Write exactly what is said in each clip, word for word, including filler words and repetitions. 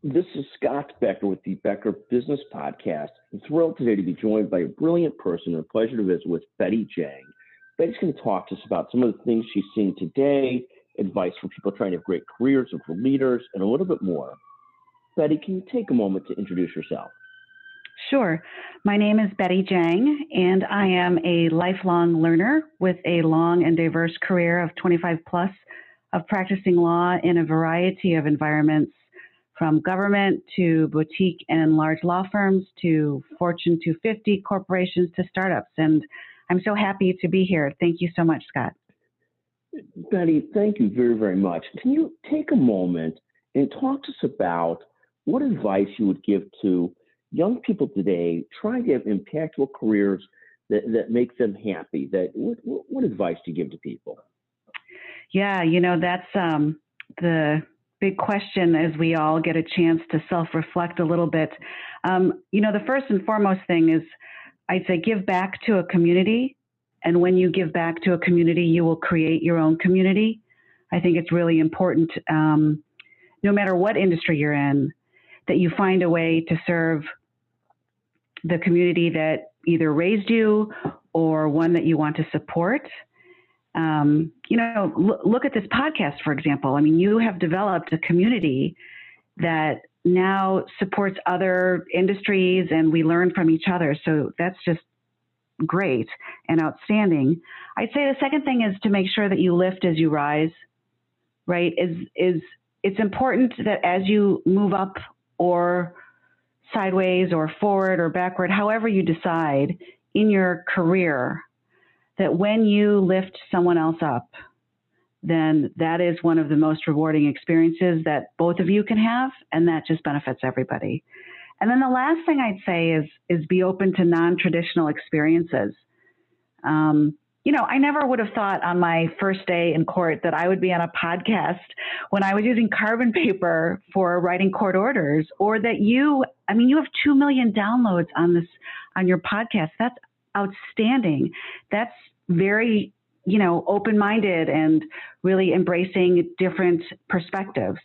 This is Scott Becker with the Becker Business Podcast. I'm thrilled today to be joined by a brilliant person and a pleasure to visit with Betty Jang. Betty's going to talk to us about some of the things she's seeing today, advice for people trying to have great careers and for leaders, and a little bit more. Betty, can you take a moment to introduce yourself? Sure. My name is Betty Jang, and I am a lifelong learner with a long and diverse career of twenty-five plus of practicing law in a variety of environments, from government to boutique and large law firms to Fortune two fifty corporations to startups. And I'm so happy to be here. Thank you so much, Scott. Betty, thank you very, very much. Can you take a moment and talk to us about what advice you would give to young people today trying to have impactful careers that, that make them happy? That what, what advice do you give to people? Yeah, you know, that's um, the big question as we all get a chance to self-reflect a little bit. Um, you know, the first and foremost thing is I'd say give back to a community. And when you give back to a community, you will create your own community. I think it's really important, um, no matter what industry you're in, that you find a way to serve the community that either raised you or one that you want to support. Um, you know, l- look at this podcast, for example. I mean, you have developed a community that now supports other industries and we learn from each other. So that's just great and outstanding. I'd say the second thing is to make sure that you lift as you rise, right? Is, is it's important that as you move up or sideways or forward or backward, however you decide in your career, that when you lift someone else up, then that is one of the most rewarding experiences that both of you can have, and that just benefits everybody. And then the last thing I'd say is, is be open to non-traditional experiences. Um, you know, I never would have thought on my first day in court that I would be on a podcast when I was using carbon paper for writing court orders, or that you, I mean, you have two million downloads on this, on your podcast. That's outstanding. That's very, you know, open-minded and really embracing different perspectives.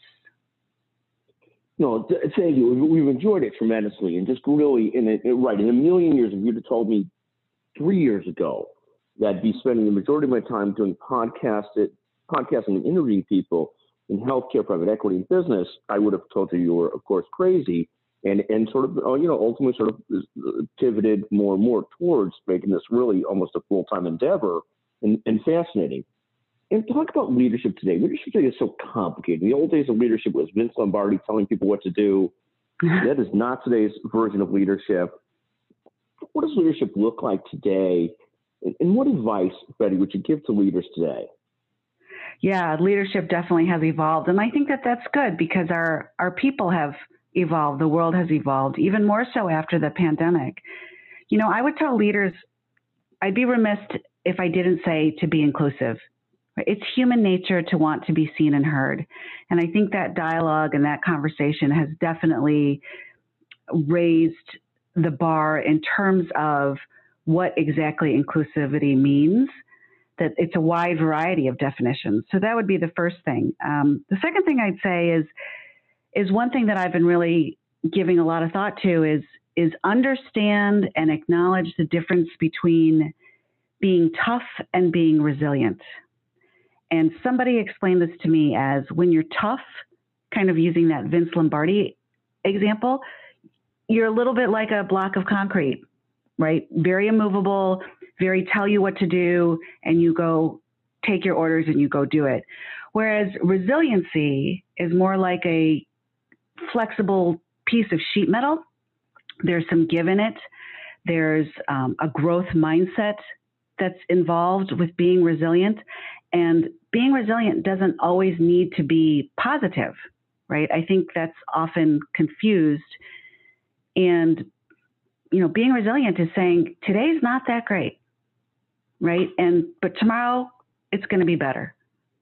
No, th- thank you. We've enjoyed it tremendously, and just really, in a, right, in a million years, if you'd have told me three years ago that I'd be spending the majority of my time doing podcasted, podcasting and interviewing people in healthcare, private equity, and business, I would have told you you were, of course, crazy, and and sort of, you know, ultimately sort of pivoted more and more towards making this really almost a full-time endeavor and, and fascinating. And talk about leadership today. Leadership today is so complicated. In the old days of leadership was Vince Lombardi telling people what to do. That is not today's version of leadership. What does leadership look like today? And, and what advice, Betty, would you give to leaders today? Yeah, leadership definitely has evolved. And I think that that's good because our, our people have evolved. The world has evolved, even more so after the pandemic. You know, I would tell leaders, I'd be remiss if I didn't say to be inclusive. It's human nature to want to be seen and heard. And I think that dialogue and that conversation has definitely raised the bar in terms of what exactly inclusivity means, that it's a wide variety of definitions. So that would be the first thing. Um, the second thing I'd say is, is one thing that I've been really giving a lot of thought to is, is understand and acknowledge the difference between being tough and being resilient. And somebody explained this to me as when you're tough, kind of using that Vince Lombardi example, you're a little bit like a block of concrete, right? Very immovable, very tell you what to do, and you go take your orders and you go do it. Whereas resiliency is more like a flexible piece of sheet metal. There's some give in it. There's um, a growth mindset that's involved with being resilient. And being resilient doesn't always need to be positive, right? I think that's often confused. And, you know, being resilient is saying, today's not that great, right? And, but tomorrow it's going to be better.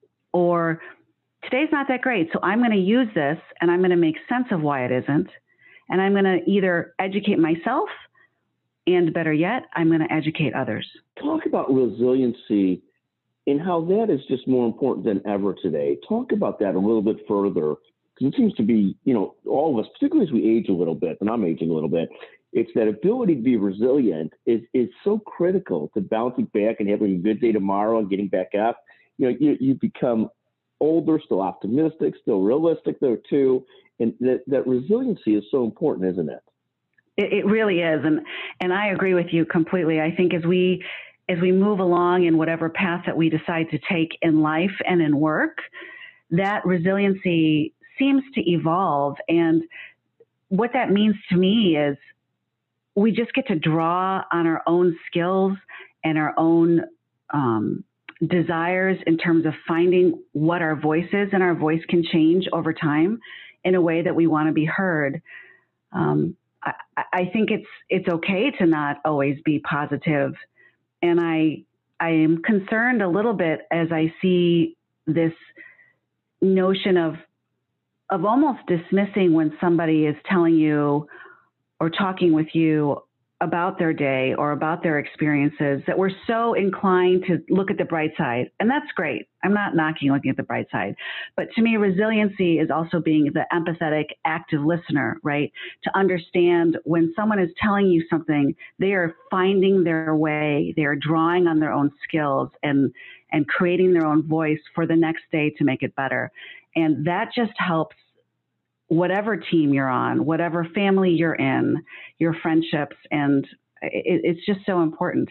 Or today's not that great, so I'm going to use this and I'm going to make sense of why it isn't. And I'm going to either educate myself and, better yet, I'm going to educate others. Talk about resiliency and how that is just more important than ever today. Talk about that a little bit further because it seems to be, you know, all of us, particularly as we age a little bit, and I'm aging a little bit, it's that ability to be resilient is is so critical to bouncing back and having a good day tomorrow and getting back up. You know, you, you become older, still optimistic, still realistic though too, and that, that resiliency is so important, isn't it? It, it really is, and and I agree with you completely. I think as we as we move along in whatever path that we decide to take in life and in work, that resiliency seems to evolve. And what that means to me is we just get to draw on our own skills and our own um, desires in terms of finding what our voice is, and our voice can change over time in a way that we want to be heard. Um, I, I think it's it's okay to not always be positive. And I I am concerned a little bit as I see this notion of of almost dismissing when somebody is telling you or talking with you about their day or about their experiences, that we're so inclined to look at the bright side. And that's great. I'm not knocking looking at the bright side. But to me, resiliency is also being the empathetic, active listener, right? To understand when someone is telling you something, they are finding their way, they are drawing on their own skills and, and creating their own voice for the next day to make it better. And that just helps whatever team you're on, whatever family you're in, your friendships, and it, it's just so important.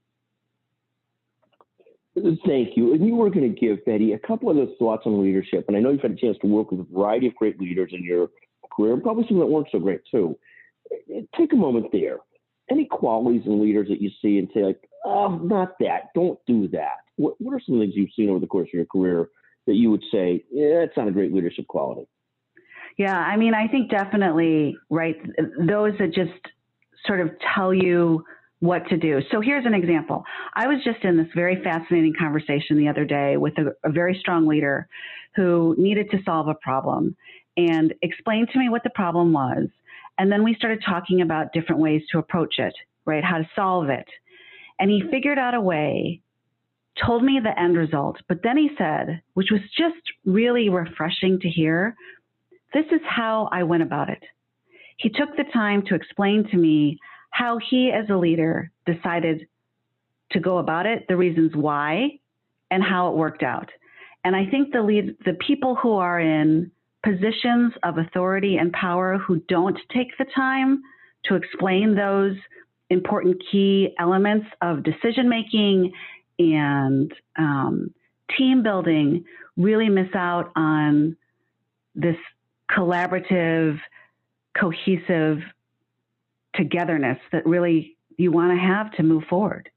Thank you. And you were going to give, Betty, a couple of those thoughts on leadership. And I know you've had a chance to work with a variety of great leaders in your career, and probably some that weren't so great too. Take a moment there. Any qualities in leaders that you see and say, like, oh, not that, don't do that? What, what are some things you've seen over the course of your career that you would say, yeah, that's not a great leadership quality? Yeah, I mean, I think definitely, right, those that just sort of tell you what to do. So here's an example. I was just in this very fascinating conversation the other day with a, a very strong leader who needed to solve a problem and explained to me what the problem was. And then we started talking about different ways to approach it, right, how to solve it. And he figured out a way, told me the end result, but then he said, which was just really refreshing to hear, this is how I went about it. He took the time to explain to me how he as a leader decided to go about it, the reasons why, and how it worked out. And I think the lead, the people who are in positions of authority and power who don't take the time to explain those important key elements of decision-making and um, team building really miss out on this collaborative, cohesive togetherness that really you want to have to move forward.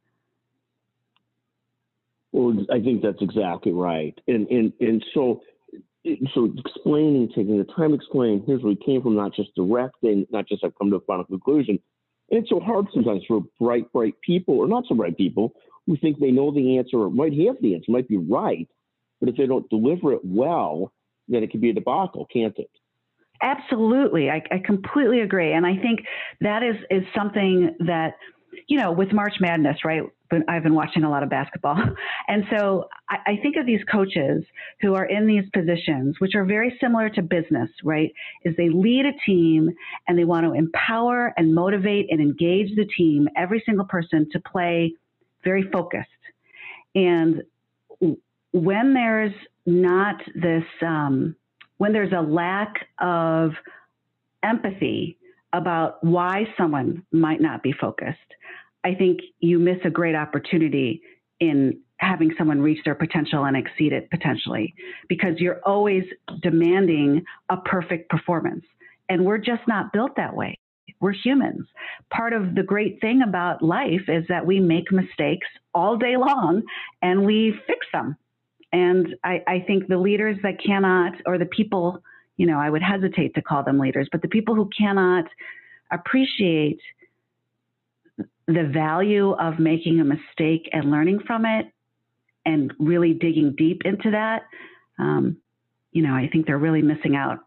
Well, I think that's exactly right. And and and so so explaining, taking the time to explain, here's where we came from, not just directing, not just have come to a final conclusion. And it's so hard sometimes for bright, bright people or not so bright people who think they know the answer or might have the answer, might be right, but if they don't deliver it well, then it can be a debacle, can't it? Absolutely. I, I completely agree. And I think that is, is something that, you know, with March Madness, right? But I've been watching a lot of basketball. And so I, I think of these coaches who are in these positions, which are very similar to business, right? Is they lead a team and they want to empower and motivate and engage the team, every single person, to play very focused. And when there's not this, um, when there's a lack of empathy about why someone might not be focused, I think you miss a great opportunity in having someone reach their potential and exceed it potentially, because you're always demanding a perfect performance. And we're just not built that way. We're humans. Part of the great thing about life is that we make mistakes all day long and we fix them. And I, I think the leaders that cannot, or the people, you know, I would hesitate to call them leaders, but the people who cannot appreciate the value of making a mistake and learning from it and really digging deep into that, um, you know, I think they're really missing out.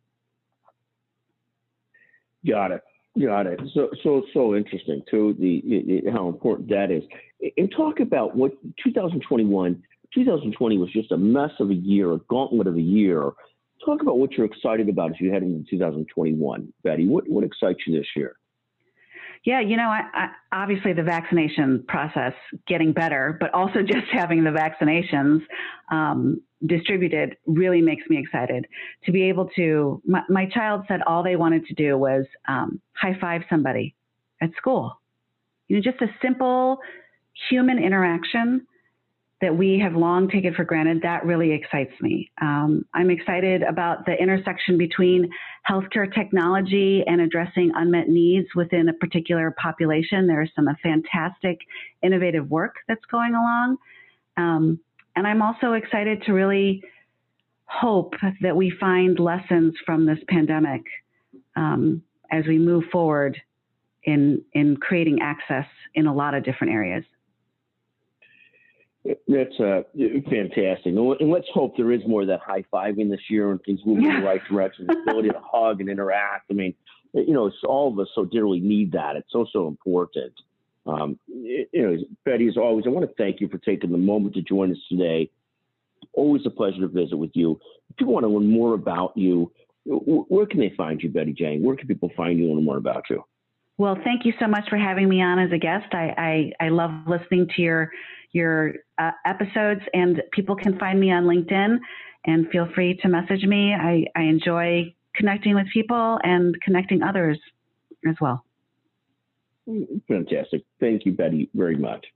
Got it. Got it. So, so, so interesting too, the, the how important that is. And talk about what two thousand twenty-one, two thousand twenty was just a mess of a year, a gauntlet of a year. Talk about what you're excited about as you head into two thousand twenty-one, Betty. What what excites you this year? Yeah, you know, I, I, obviously the vaccination process getting better, but also just having the vaccinations um, distributed really makes me excited to be able to. My, my child said all they wanted to do was um, high five somebody at school. You know, just a simple human interaction that we have long taken for granted, that really excites me. Um, I'm excited about the intersection between healthcare technology and addressing unmet needs within a particular population. There's some fantastic innovative work that's going along. Um, and I'm also excited to really hope that we find lessons from this pandemic um, as we move forward in, in creating access in a lot of different areas. That's uh, fantastic. And let's hope there is more of that high-fiving this year and things moving yeah. in the right direction, the ability to hug and interact. I mean, you know, it's, all of us so dearly need that. It's so, so important. Um, you know, Betty, as always, I want to thank you for taking the moment to join us today. Always a pleasure to visit with you. If people want to learn more about you, where can they find you, Betty Jang? Where can people find you and learn more about you? Well, thank you so much for having me on as a guest. I, I, I love listening to your your uh, episodes, and people can find me on LinkedIn, and feel free to message me. I, I enjoy connecting with people and connecting others as well. Fantastic. Thank you, Betty, very much.